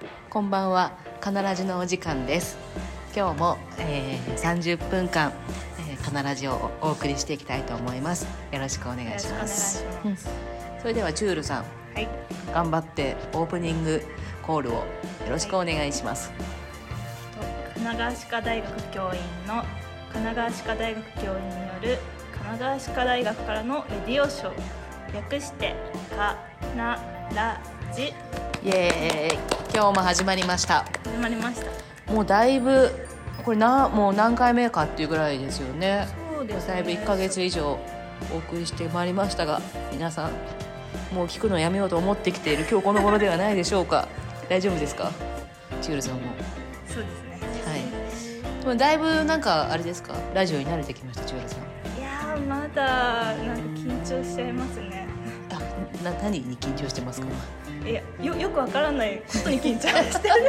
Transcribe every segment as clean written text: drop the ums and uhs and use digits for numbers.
こんばんは。カナラジのお時間です。今日も、30分間、カナラジをお送りしていきたいと思います。よろしくお願いします。それではチュールさん、 はい、 頑張ってオープニングコールをよろしくお願いします。 神奈川歯科大学教員の神奈川歯科大学教員による神奈川歯科大学からのレディオショー、略してカナラジ。 イエーイ。今日も始まりました。 始まりました。 もうだいぶこれもう何回目かっていうぐらいですよね。 そうですね。 だいぶ1ヶ月以上お送りしてまいりましたが、皆さんもう聞くのやめようと思ってきている今日この頃ではないでしょうか。大丈夫ですか、チュールさんも。 そうですね。 はい。でもだいぶなんかあれですか、ラジオに慣れてきました、チュールさん。 いやー、まだなんか緊張しちゃいますね。 何に緊張してますか？ いや、よくわからないことに緊張してる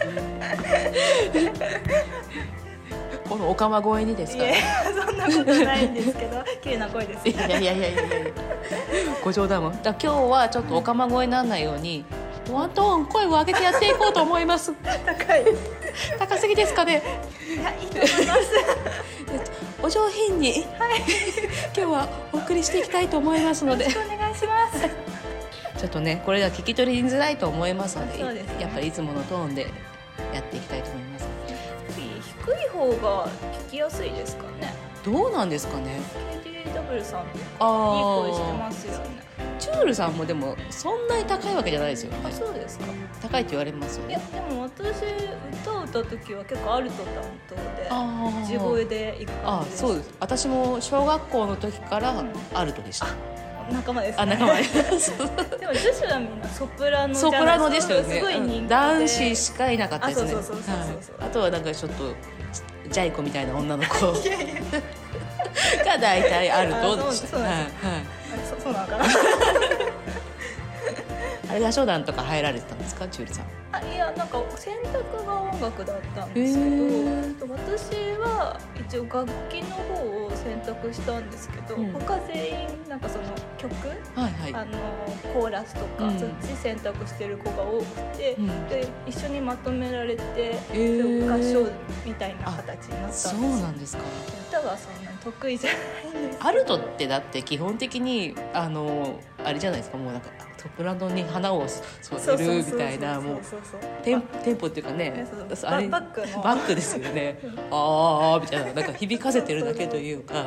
このおかま声にですか？ いや、そんなことないんですけど綺麗な声です。 いやご冗談も。今日はちょっとおかま声にならないように、ワントーン声を上げてやっていこうと思います。高すぎですかね？ いや、いいと思いますお上品に、今日はお送りしていきたいと思いますので、 よろしくお願いします。 ちょっとね、これでは聞き取りづらいと思いますので、 そうですね、 やっぱりいつものトーンでやっていきたいと思います。 低い方が聞きやすいですかね。 どうなんですかね。 KDW さんとかいい声してますよね。 チュールさんもでもそんなに高いわけじゃないですよね。 あ、そうですか。 高いって言われますよね。 いや、でも私歌を歌う時は結構アルト担当で地声で行く感じです。 そうです。私も小学校の時からアルトでした。 仲間ですね。 仲間です。 でも女子はみんなソプラノじゃない。 ソプラノでしたよね。 すごい人気で、 男子しかいなかったですね。 そう、 あとはなんかちょっとジャイ子みたいな女の子が大体アルトでした。 そうなのかな。 あれ合唱団とか入られてたんですか、チュールさん。 いや、なんか選択が音楽だったんですけど、私は一応楽器の方を選択したんですけど、他全員なんかその曲、コーラスとか、そっち選択してる子が多くて、で一緒にまとめられて、合唱みたいな形になったんですよ。 そうなんですか。 歌はそんなに得意じゃないんです。 アルトってだって基本的にあれじゃないですか、もうなんかソプラノに花を添えるみたいな、もうテンポっていうかね、あれバックですよね。あーみたいな、なんか響かせてるだけというか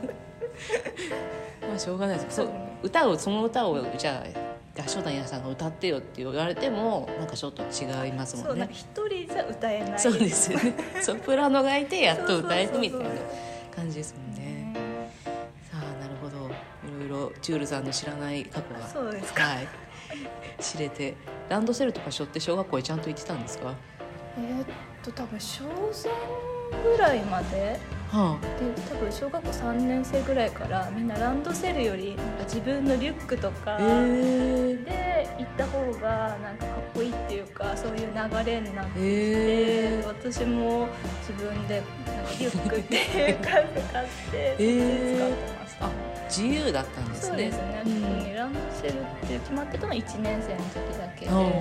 まあしょうがないです。その歌をじゃあ合唱団皆さんが歌ってよって言われてもなんかちょっと違いますもんね。 そう、なんか一人じゃ歌えない。 そうですよね。ソプラノがいてやっと歌えるみたいな感じですもんね。さあ、なるほど。いろいろチュールさんの知らない過去が、 そうですか。 はい、知れて。ランドセルとか背負って小学校へちゃんと行ってたんですか？ 多分小3ぐらいまで、で多分小学校3年生ぐらいからみんなランドセルよりなんか自分のリュックとかで行った方がなんかかっこいいっていうか、そういう流れになってきて、私も自分でなんかリュックっていうか買ってそっちで使ってました。 自由だったんですね。 そうですね、特にランドセルって決まってたのは1年生の時だけ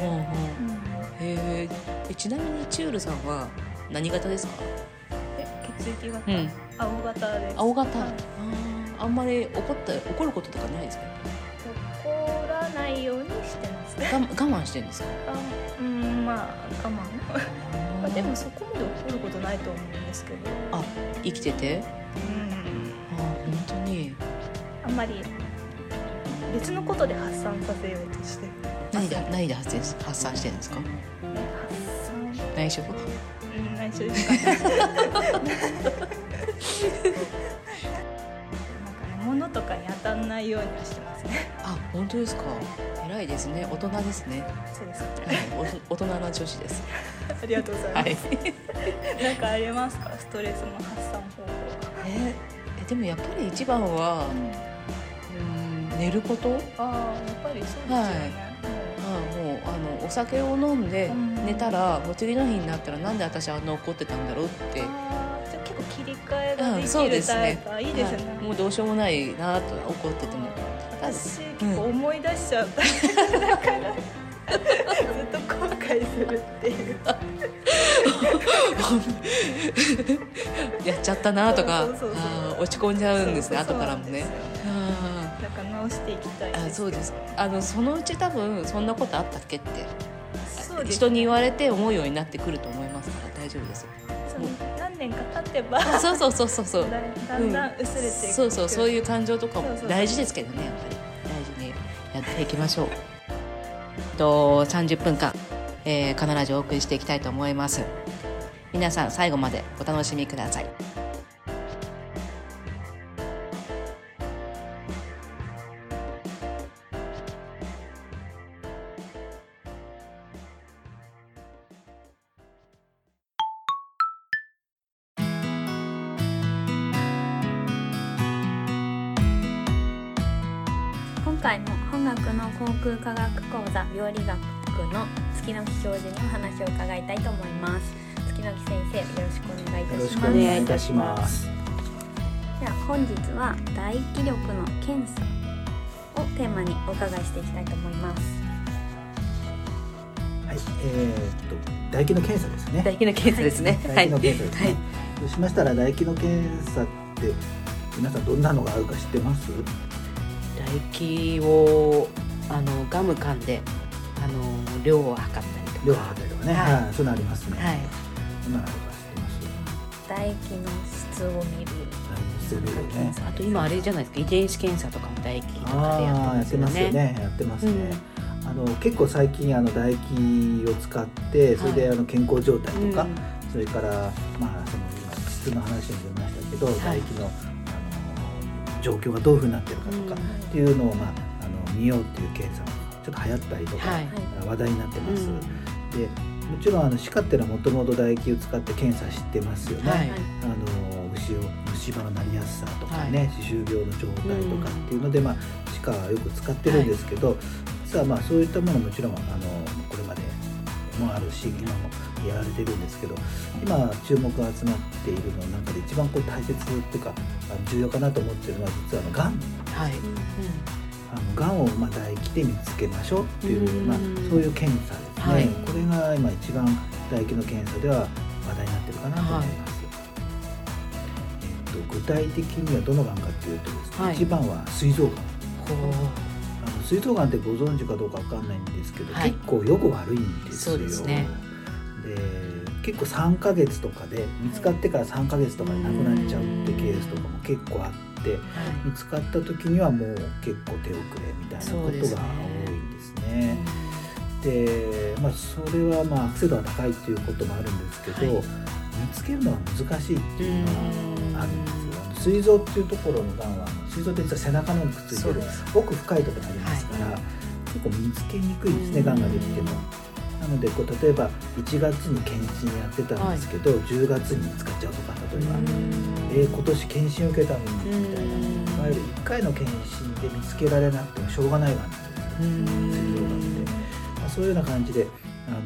で。 ちなみにチュールさんは何型ですか？ 血液型、青型です。 青型、あんまり怒ることとかないですか？ 怒らないようにしてますね。 我慢してるんですか？ まあ我慢でもそこまで怒ることないと思うんですけど。 生きてて？本当にあんまり別のことで発散させようとして。 何で発散してるんですか？内緒？ 内緒ですかね。なんかね、物とかに当たんないようにはしてますね。 本当ですか？偉いですね。大人ですね。 そうですね。 大人な女子です。 ありがとうございます。なんかありますか？ストレスの発散方法。 でもやっぱり一番は、寝ること。 やっぱりそうですよね。 もうお酒を飲んで寝たら、もう次の日になったらなんで私あんな怒ってたんだろうって。 じゃあ結構切り替えができそうるですね。 タイプ。いいですね。 もうどうしようもないなと怒ってても。 私結構思い出しちゃうだからと後悔するっていうやっちゃったなとか落ち込んじゃうんですね。後からもね。 だから直していきたいです。 そうです。そのうち多分そんなことあったっけって人に言われて思うようになってくると思いますから大丈夫ですよ。 何年か経てばそうだんだん薄れていく、 そういう感情とかも大事ですけどね、やっぱり大事にやっていきましょう。30分間、カナラジオをお送りしていきたいと思います。皆さん最後までお楽しみください。 今回も本学の航空科学講座病理学の月乃木教授にお話を伺いたいと思います。月乃木先生、よろしくお願いいたします。 よろしくお願いいたします。 では本日は唾液力の検査をテーマにお伺いしていきたいと思います。 はい、唾液の検査ですね。 唾液の検査ですね。 唾液の検査ですね。そうしましたら唾液の検査って皆さんどんなのがあるか知ってます？ 唾液をガム噛んで量を測ったりとかね、そういうのありますね。どんなのか知ってます？ 唾液の質を見る。 あと今あれじゃないですか、遺伝子検査とかも唾液とかでやってますよね。 やってますね。結構最近唾液を使ってそれで健康状態とか、それからその今質の話に出ましたけど、唾液の状況がどういうふうになってるかとかっていうのを見ようっていう検査がちょっと流行ったりとか、話題になってます。でもちろん歯科っていうのはもともと唾液を使って検査してますよね。虫歯のなりやすさとかね、歯周病の状態とかっていうので歯科はよく使ってるんですけど、実はそういったものもちろんこれまでもあるし今もやられてるんですけど、今注目が集まっているの中で一番大切っていうか重要かなと思っているのは実はがん。がんを唾液で見つけましょうっていう、そういう検査ですね。これが今一番唾液の検査では話題になってるかなと思います。具体的にはどのがんかっていうとですね、一番は膵臓がん。膵臓がんってご存知かどうかわかんないんですけど、結構よく悪いんですよ。そうですね。で結構3ヶ月とかで見つかってから3ヶ月とかで亡くなっちゃうってケースとかも結構あって、見つかった時にはもう結構手遅れみたいなことが多いんですね。でそれは悪性度が高いっていうこともあるんですけど、見つけるのは難しいっていうのはあるんですよ。膵臓っていうところのがんは膵臓って実は背中の方にくっついてる奥深いところにありますから、結構見つけにくいですね、がんができても。なので例えば1月に検診やってたんですけど、10月に見つかっちゃうとか、例えば今年検診受けたのにみたいな、いわゆる1回の検診で見つけられなくてもしょうがないがんなんですよ、膵臓がんで。そういうような感じで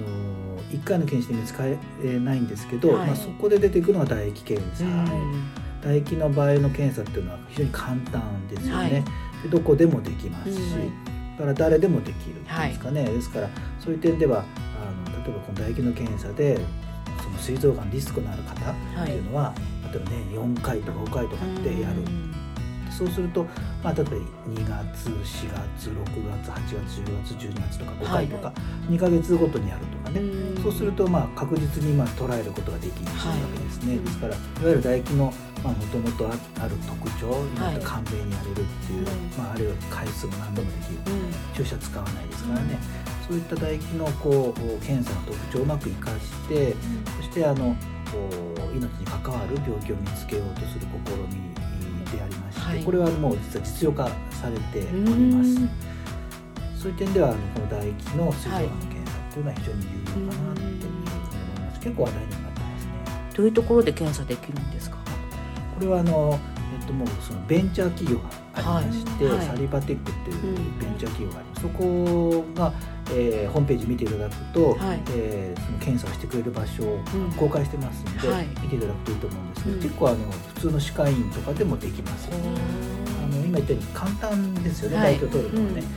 1回の検診で見つかれないんですけど、そこで出てくるのが唾液検査。唾液の場合の検査っていうのは非常に簡単ですよね。でどこでもできますし、だから誰でもできるんですかね。ですからそういう点では例えばこの唾液の検査でその膵臓がんリスクのある方っていうのは、例えばね4回とか5回とかってやる。そうすると、例えば2月、4月、6月、8月、10月、12月とか5回とか2ヶ月ごとにやるとかね。そうすると確実に捉えることができるわけですね。ですからいわゆる唾液のもともとある特徴、今言った簡便にやれるっていう、あるいは回数も何度もできる、注射使わないですからね。そういった唾液の検査の特徴をうまく生かして、そして命に関わる病気を見つけようとする試みでありまして、これはもう実は実用化されております。そういう点ではこの唾液の膵臓がんの検査というのは非常に有用かなというふうに思います。結構話題になってますね。 どういうところで検査できるんですか？ これはもうそのベンチャー企業がありまして、サリバテックっていうベンチャー企業があります。そこがホームページ見ていただくと、その検査をしてくれる場所を公開してますので、見ていただくといいと思うんですけど、結構普通の歯科医院とかでもできます。今言ったように簡単ですよね、唾液を取るのはね。で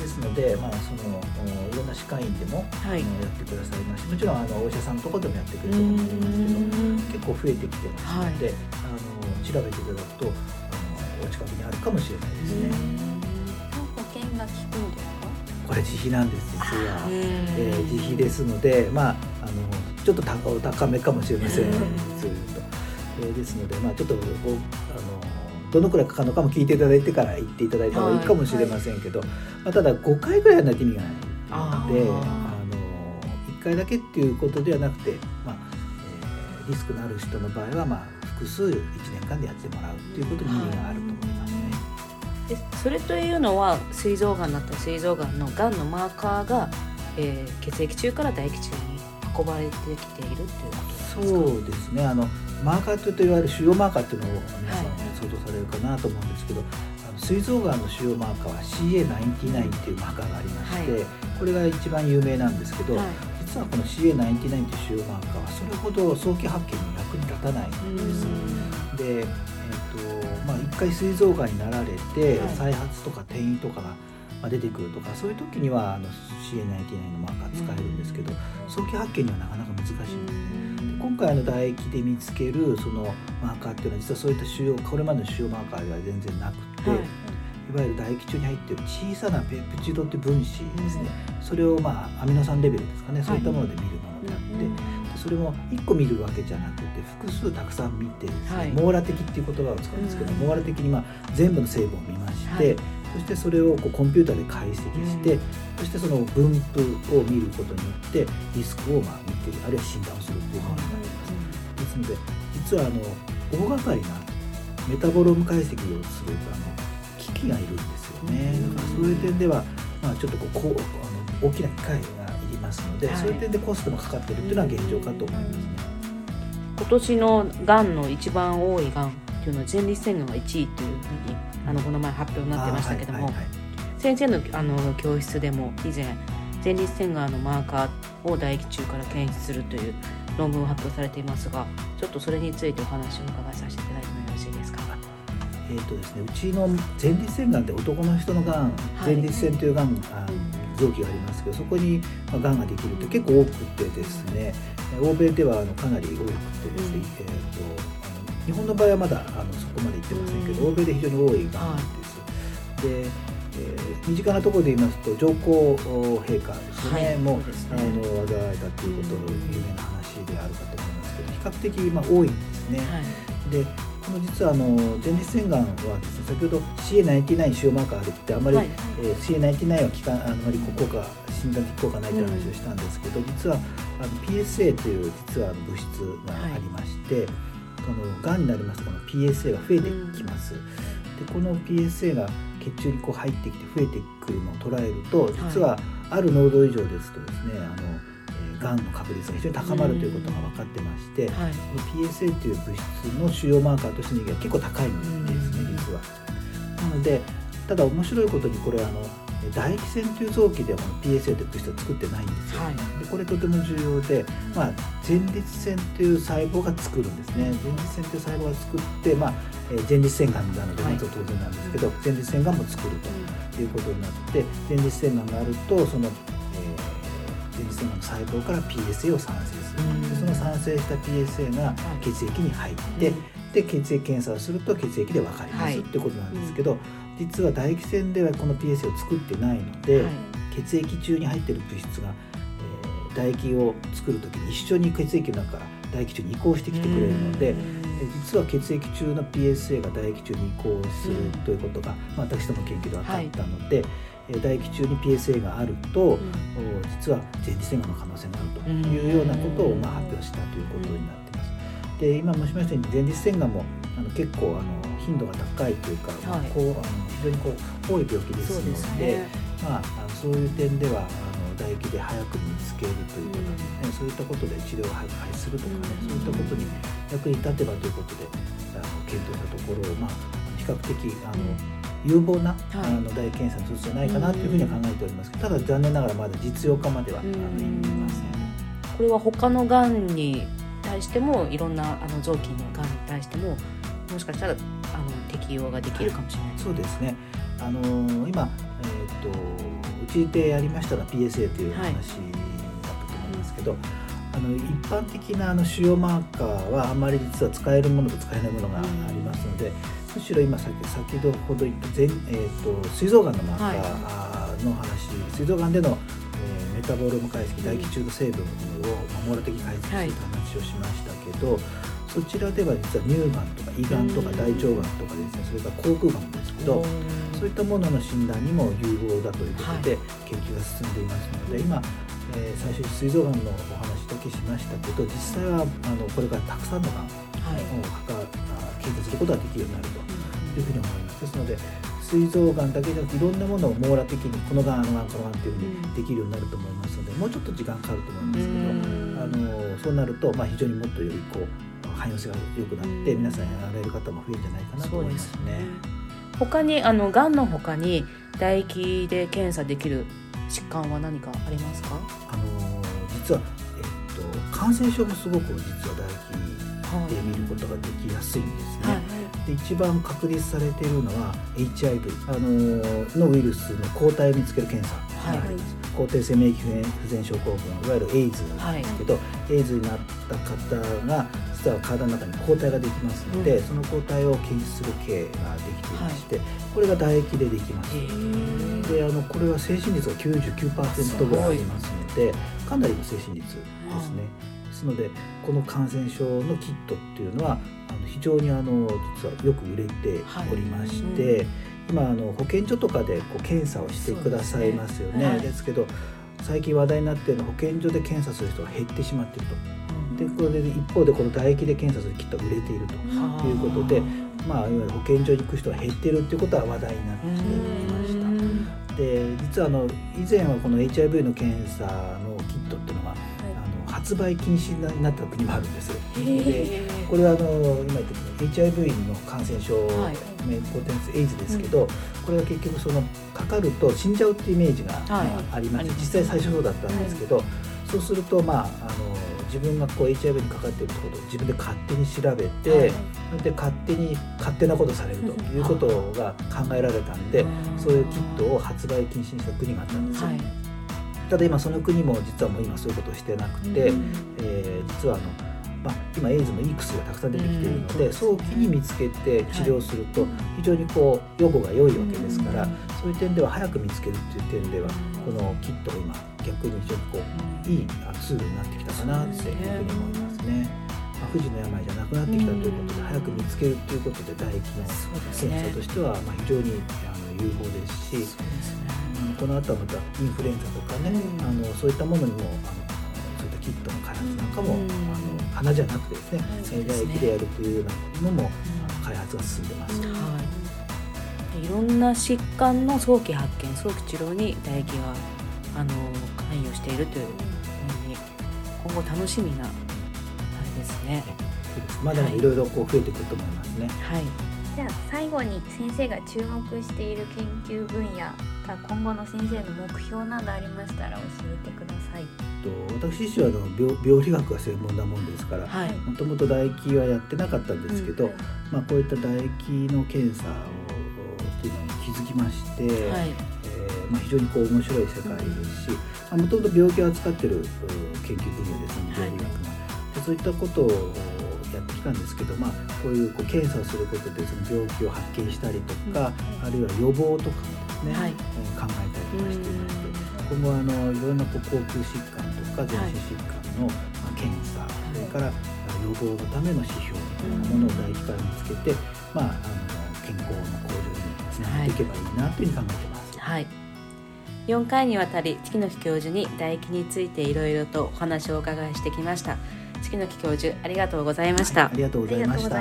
ですので、まあ、そのいろんな歯科医院でも、やってくださいますし、もちろんお医者さんのところでもやってくれると思いますけど、結構増えてきてますので、調べていただくとお近くにあるかもしれないですね。 保険が効くんですか？ これ自費なんです、実は。自費ですので、まあ、ちょっと高めかもしれません、実を言うと。ですので、まあ、ちょっとどのくらいかかるのかも聞いていただいてから行っていただいた方がいいかもしれませんけど、まあ、ただ5回ぐらいはないと意味がないので、1回だけっていうことではなくて、まあリスクのある人の場合は、まあ、複数1年間でやってもらうっていうことに意味があると思いますね。 それというのは膵臓がんだったら膵臓がんのがんのマーカーが、血液中から唾液中に運ばれてきているっていうことですか？ そうですね。マーカーといわれる腫瘍マーカーっていうのを皆さん想像されるかなと思うんですけど、膵臓がんの腫瘍マーカーは CA99 っていうマーカーがありまして、これが一番有名なんですけど、実はこの CA99 っていう腫瘍マーカーはそれほど早期発見に役に立たないんです。で、まあ、1回膵臓がんになられて、再発とか転移とかが出てくるとか、そういう時にはCA99 のマーカー使えるんですけど、早期発見にはなかなか難しいんですね。今回唾液で見つけるそのマーカーっていうのは実はそういったこれまでの腫瘍マーカーでは全然なくて、いわゆる唾液中に入っている小さなペプチドって分子ですね、それをまあアミノ酸レベルですかね、そういったもので見るものであって、それも1個見るわけじゃなくて複数たくさん見てですね、網羅的っていう言葉を使うんですけど、網羅的にまあ全部の成分を見まして、そしてそれをコンピューターで解析して、そしてその分布を見ることによってリスクをまあ見て、あるいは診断をするというものになります。ですので、実は大掛かりなメタボローム解析をする機器がいるんですよね。だからそういう点では、まあ、ちょっと大きな機械がいりますので、そういう点でコストもかかっているというのは現状かと思いますね。 今年のがんの一番多いがんというのは前立腺がんが1位というふうにこの前発表になってましたけども、先生の教室でも以前前立腺がんのマーカーを唾液中から検出するという論文を発表されていますが、ちょっとそれについてお話を伺いさせていただいてもよろしいですか？ ですね、うちの前立腺がんって男の人のがん、前立腺というがん臓器がありますけど、そこにがんができるって結構多くてですね、欧米ではかなり多くてですね、日本の場合はまだそこまでいってませんけど、欧米で非常に多いがんです。で、身近なところで言いますと上皇陛下ですね、もう患われたということの有名な話であるかと思いますけど、比較的多いんですね。で、実は前立腺がんはですね、先ほど CA99 腫瘍マーカーあるってあんまり、CA99 はあんまり診断的効果ないという話をしたんですけど、実はPSA という実は物質がありまして、がんになりますとこの PSA が増えてきます。で、この PSA が血中に入ってきて増えてくるのを捉えると、実はある濃度以上ですとですね、がんの確率が非常に高まるということが分かってまして、PSA という物質の腫瘍マーカーとしての意義は結構高いんですね、実は。なので、ただ面白いことにこれ唾液腺という臓器ではこの PSA という物質を作ってないんですよ。で、これとても重要で、前立腺という細胞が作るんですね。前立腺という細胞が作って、前立腺がんなのでまず当然なんですけど、前立腺がんも作るということになって、前立腺がんがあるとその前立腺がんの細胞から PSA を産生する。で、その産生した PSA が血液に入って、で血液検査をすると血液で分かりますっていうことなんですけど、実は唾液腺ではこの PSA を作ってないので、血液中に入っている物質が、唾液を作るときに一緒に血液の中から唾液中に移行してきてくれるので、実は血液中の PSA が唾液中に移行するということが、私ども研究で分かったので、唾液中に PSA があると、実は前立腺がんの可能性があるというようなことを発表したということになっています。で、今申しましたように前立腺がんも結構頻度が高いというか、非常に多い病気ですので、そういう点では唾液で早く見つけるということですね、そういったことで治療を早く開始するとかね、そういったことに役に立てばということで検討したところ、比較的有望な唾液検査の一つじゃないかなというふうには考えておりますけど、ただ残念ながらまだ実用化までは至っていません。 これは他のがんに対しても、いろんな臓器のがんに対してももしかしたら適用ができるかもしれない。 そうですね。今、ううちでやりましたのは PSA という話だったと思いますけど、一般的な腫瘍マーカーはあまり実は使えるものと使えないものがありますので、むしろ今先ほど言った膵臓がんのマーカーの話、膵臓がんでのメタボローム解析、大気中の成分を網羅的解析する話をしましたけど、そちらでは実は乳がんとか胃がんとか大腸がんとかですね、それから口腔がんもですけど、そういったものの診断にも有望だということで研究が進んでいますので、今最初に膵臓がんのお話だけしましたけど、実際はこれからたくさんのがんを検査することができるようになるというふうに思います。ですので膵臓がんだけじゃなくていろんなものを網羅的にこのがんこのがんっていうふうにできるようになると思いますので、もうちょっと時間かかると思いますけど、そうなると非常にもっとより汎用性が良くなって皆さんやられる方も増えるんじゃないかなと思いますね。 他にがんの他に唾液で検査できる疾患は何かありますか？ 実は、感染症もすごく実は唾液で見ることができやすいんですね。で一番確立されているのは HIV のウイルスの抗体を見つける検査があります。抗体性免疫不全症候群、いわゆるエイズなんですけど、エイズになった方が実は体の中に抗体ができますので、その抗体を検出する系ができていまして、これが唾液でできます。でこれは精神率が 99% ぐらいありますので、かなりの精神率ですね。ですのでこの感染症のキットっていうのは非常に実はよく売れておりまして、今保健所とかで検査をしてくださいますよね。ですけど最近話題になっているのは保健所で検査する人が減ってしまっていると。でこれで一方でこの唾液で検査するキットが売れているということで、いわゆる保健所に行く人が減っているということは話題になっていました。で実は以前はこの HIV の検査のキットっていうのは発売禁止になった国もあるんです。でこれは今言った HIV の感染症、ポテンスエイズですけど、これは結局かかると死んじゃうっていうイメージがありまして、実際最初そうだったんですけど、そうすると自分がHIV にかかっていることを自分で勝手に調べて、で勝手なことされるということが考えられたんで、そういうキットを発売禁止にした国があったんですよ。ただ今その国も実はもう今そういうことをしてなくて、実は今エイズもいい薬がたくさん出てきているので、早期に見つけて治療すると非常に予後が良いわけですから、そういう点では早く見つけるっていう点ではこのキットが今逆に非常にいいツールになってきたかなっていうふうに思いますね。不治の病じゃなくなってきたということで、早く見つけるということで唾液の検査としては非常に有効ですし、この後はまたインフルエンザとかね、そういったものにもそういったキットの開発なんかも鼻じゃなくてですね、唾液でやるというようなのも開発が進んでます。 いろんな疾患の早期発見、早期治療に唾液が関与しているというふうに今後楽しみなあれですね。 まだいろいろ増えてくると思いますね。 じゃあ最後に先生が注目している研究分野、今後の先生の目標などありましたら教えてください。 私自身は病理学が専門なもんですから、もともと唾液はやってなかったんですけど、こういった唾液の検査をっていうのに気づきまして、非常に面白い世界ですし、もともと病気を扱っている研究分野ですので、病理学がでそういったことをやってきたんですけど、こういう検査をすることでその病気を発見したりとか、あるいは予防とかもですね、考えたりとかしていまして、今後いろんな呼吸疾患とか全身疾患の検査、それから予防のための指標みたいなものを唾液から見つけて、健康の向上につながっていけばいいなというふうに考えています。 4回にわたり月乃木教授に唾液についていろいろとお話をお伺いしてきました。月乃木教授、ありがとうございました。 ありがとうございました。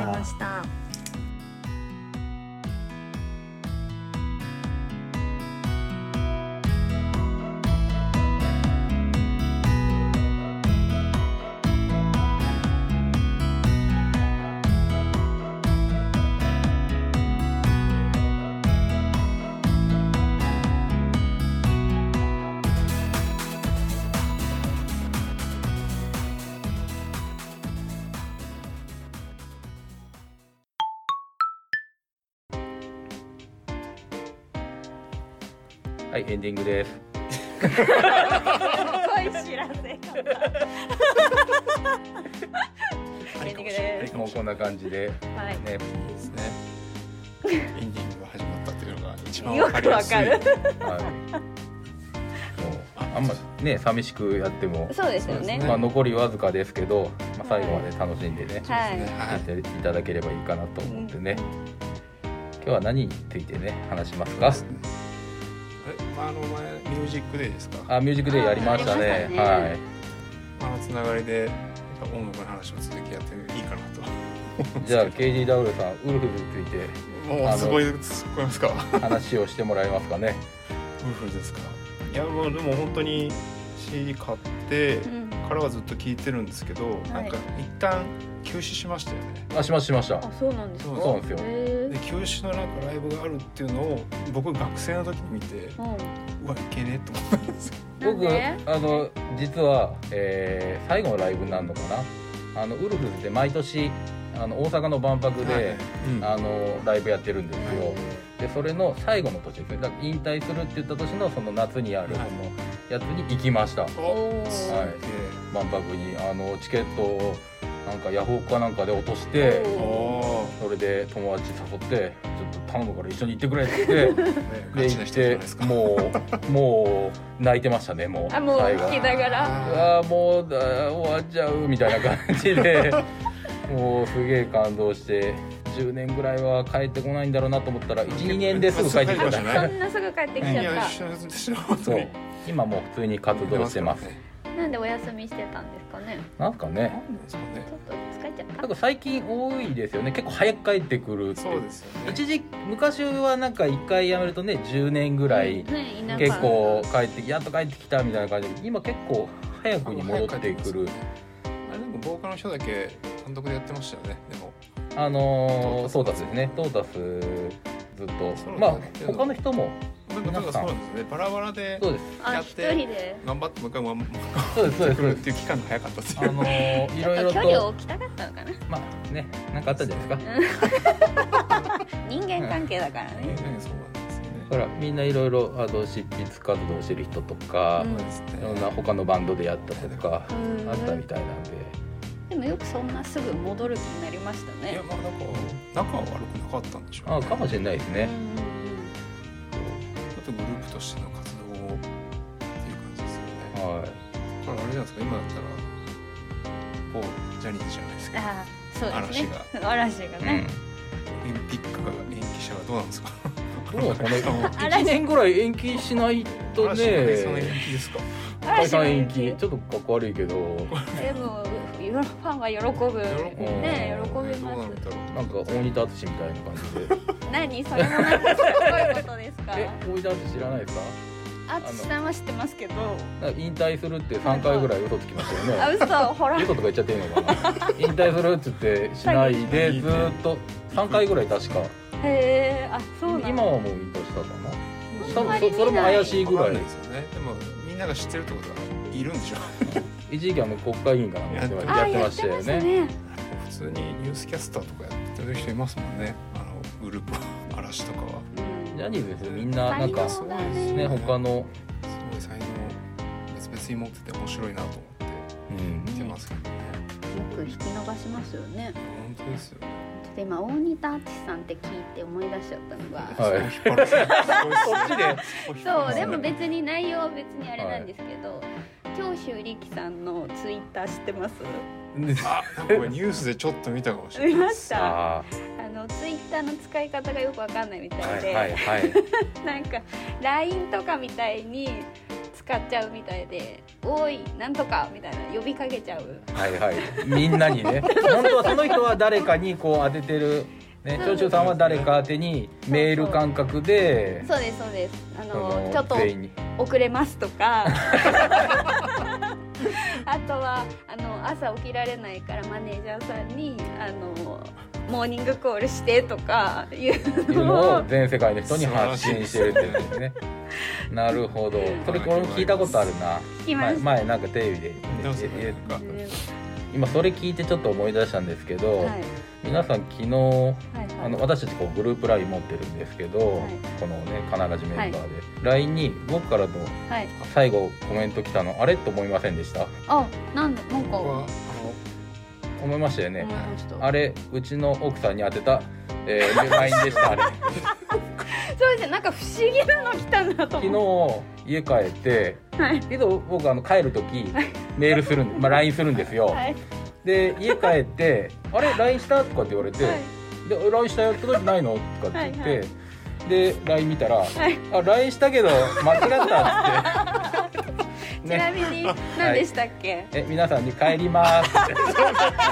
はい、エンディングです。 知らせエンディングです。 もうこんな感じで、 はい、 ね、いいですね。エンディングが始まったというのが一番わかりやすい。はい、もうあんまね寂しくやってもそうですよね。 まあ残りわずかですけど、まあ、最後まで楽しんでね、聞いていただければいいかなと思ってね。今日は何についてね話しますか？ 前ミュージックデーですか？ ミュージックデーやりましたね。はい。 つながりで音楽の話を続きやっていいかなと。 じゃあ KGW さんウルフルについてもうすごいますか？ 話をしてもらえますかね。 ウルフルですか？いやもうでも本当に CD 買ってからはずっと聴いてるんですけど、なんか一旦休止しましたよね。 しました。 そうなんですか。 そうなんですよ。 で休止のなんかライブがあるっていうのを僕学生の時に見て、うわいけねえと思ったんですよ。 僕実は、最後のライブになるのかな。ウルフルって毎年大阪の万博で、ライブやってるんですよ。でそれの最後の年ですね。だから引退するって言った年のその夏にあるそのやつに行きました。はい。万博にチケットをなんかヤフオクかなんかで落として、それで友達誘ってちょっと頼むから一緒に行ってくれって言ってで行ってもう泣いてましたね。もうもう聞きながらもう終わっちゃうみたいな感じでもうすげえ感動して10年ぐらいは帰ってこないんだろうなと思ったら 1,2 年ですぐ帰ってきた。 そんなすぐ帰ってきちゃった。 そう今もう普通に活動してます。 なんでお休みしてたんですかね。 なんかねちょっと疲れちゃった。 なんか最近多いですよね。結構早く帰ってくるって。 そうですよね。昔はなんか1回辞めるとね10年ぐらい結構やっと帰ってきたみたいな感じで、今結構早くに戻ってくる。 あれでもボーカルの人だけ単独でやってましたよね。でもトータスですね。トータスずっとまあ他の人もそうなんですね。バラバラでやって頑張ってもう一回そうですっていう期間が早かったですよ。 いろいろと距離を置きたかったのかな。 まあね、なんかあったんじゃないですか。 人間関係だからね。 そうなんですよね。 ほらみんないろいろ執筆活動してる人とか、いろんな他のバンドでやったとかあったみたいなんで。 でもよくそんなすぐ戻る気になりましたね。 いやまあなんか仲は悪くなかったんでしょうね。 かもしれないですね。 グループとしての活動をっていう感じですよね。 はい。 これあれじゃないですか。今だったらジャニーズじゃないですか。 そうですね。嵐がね。 オリンピックが延期したらどうなんですか。 どうなんですかね。1年ぐらい延期しないとね。 解散延期ですか。 解散延期ちょっとかっこ悪いけど。でもファンは喜ぶね、喜びます。 なんか大仁田淳みたいな感じで。 何それもなんかすごいことですか。 大仁田淳知らないですか。 淳さんは知ってますけど。 引退するって3回ぐらい嘘つきましたよね。 嘘ほら。 嘘とか言っちゃっていいのかな。引退するって言ってしないでずっと3回ぐらい確か。 へえ、そうなんだ。 今はもう引退したかな。多分それも怪しいぐらいですよね。でもみんなが知ってるってことはいるんでしょ。 一時期国会議員かなんかやってましたよね。 普通にニュースキャスターとかやってる人いますもんね。グループ嵐とかは。 ジャニーズですみんななんかそうですね。他のすごい才能別々に持ってて面白いなと思って見てますけどね。 よく引き伸ばしますよね。 本当ですよ。 で今大仁田淳さんって聞いて思い出しちゃったのが、そうでも別に内容は別にあれなんですけど、長州力さんのツイッター知ってます？ なんかニュースでちょっと見たかもしれない。 見ました。ツイッターの使い方がよくわかんないみたいで、なんか LINE とかみたいに使っちゃうみたいで、おいなんとかみたいな呼びかけちゃう。 みんなにね。本当はその人は誰かにこう当ててる。ね、長州さんは誰か宛てにメール感覚で。 そうです。ちょっと遅れますとか。あとは朝起きられないからマネージャーさんにモーニングコールしてとかいうのを全世界の人に発信してるっていうんですね。なるほど。それこれ聞いたことあるな。前なんかテレビで今それ聞いてちょっと思い出したんですけど、皆さん昨日、私たちこうグループ LINE 持ってるんですけど、このねカナラジメンバーで、LINE に僕からの最後コメント来たのあれと思いませんでした？ なんか思いましたよね。あれうちの奥さんに当てた、LINE でしたあれ。 そうですね、なんか不思議なの来たなと思って。昨日家帰って、けど僕帰る時メールするんで、LINE するんですよ。で家帰ってあれ LINE したとかって言われて、で LINE したよ届いてないのとかって言って、で LINE 見たら、LINE したけど間違ったって。 ちなみに何でしたっけ？ 皆さんに帰りますって。すごいこ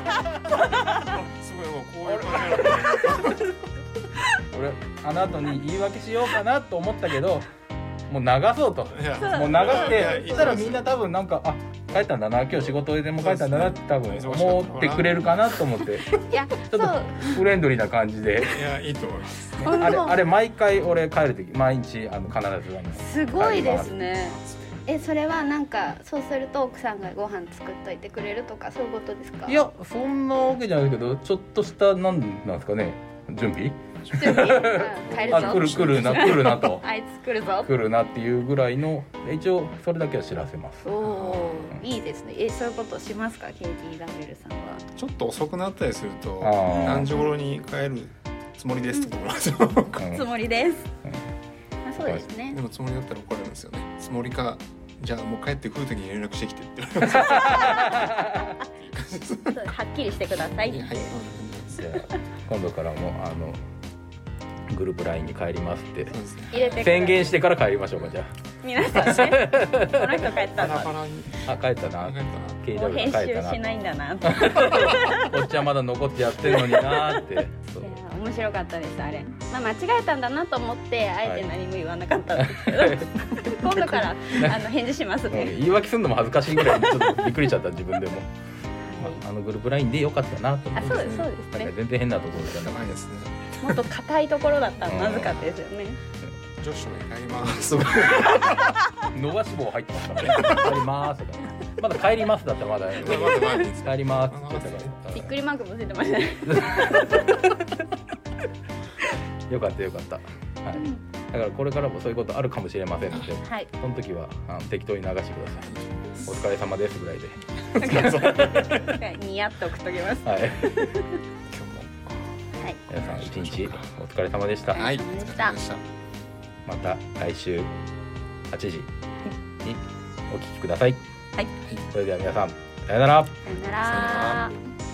ういう感じ。 俺あの後に言い訳しようかなと思ったけど、もう流そうと、もう流してそしたらみんな多分なんか帰ったんだな、今日仕事でも帰ったんだなって多分思ってくれるかなと思って、ちょっとフレンドリーな感じで。 いやいいと思います。 あれ毎回俺帰る時毎日必すずごいですね。それはなんかそうすると奥さんがご飯作っといてくれるとかそういうことですか？ いやそんなわけじゃないけど、ちょっとしたなんですかね、準備帰るぞ来るなとあいつ来るぞ来るなっていうぐらいの、一応それだけは知らせます。 いいですね。そういうことしますか、ケイティ・ラベルさんは？ ちょっと遅くなったりすると何時頃に帰るつもりですとかつもりです。そうですね。 でもつもりだったら怒られるんですよね。つもりか、じゃあもう帰ってくる時に連絡してきてって言われます。 はっきりしてくださいって。 今度からもグループ LINE に帰りますって宣言してから帰りましょうか。じゃあ皆さんね、この人帰ったな、 帰ったな、 もう編集しないんだな、 こっちはまだ残ってやってるのになって。 面白かったです。あれ、間違えたんだなと思ってあえて何も言わなかったんですけど、今度から返事しますね。 言い訳するのも恥ずかしいぐらいちょっとびっくりしちゃった自分でも。グループ LINE でよかったなと思って。 そうですね。 全然変なところじゃないですね。 もっと硬いところだったらまずかったですよね。 ジョシュに帰ります。 伸ばし棒入ってますからね。帰りますとか。まだ帰りますだったらまだ帰りますって言ってたから。 びっくりマークもついてましたね。 よかったよかった。はい。だからこれからもそういうことあるかもしれませんので、その時は適当に流してください。お疲れ様ですぐらいで。 ニヤッと送っときます。 はい。今日も皆さん一日お疲れ様でした。 はい。お疲れ様でした。 また来週8時にお聞きください。 はい。 それでは皆さんさよなら。 さよなら。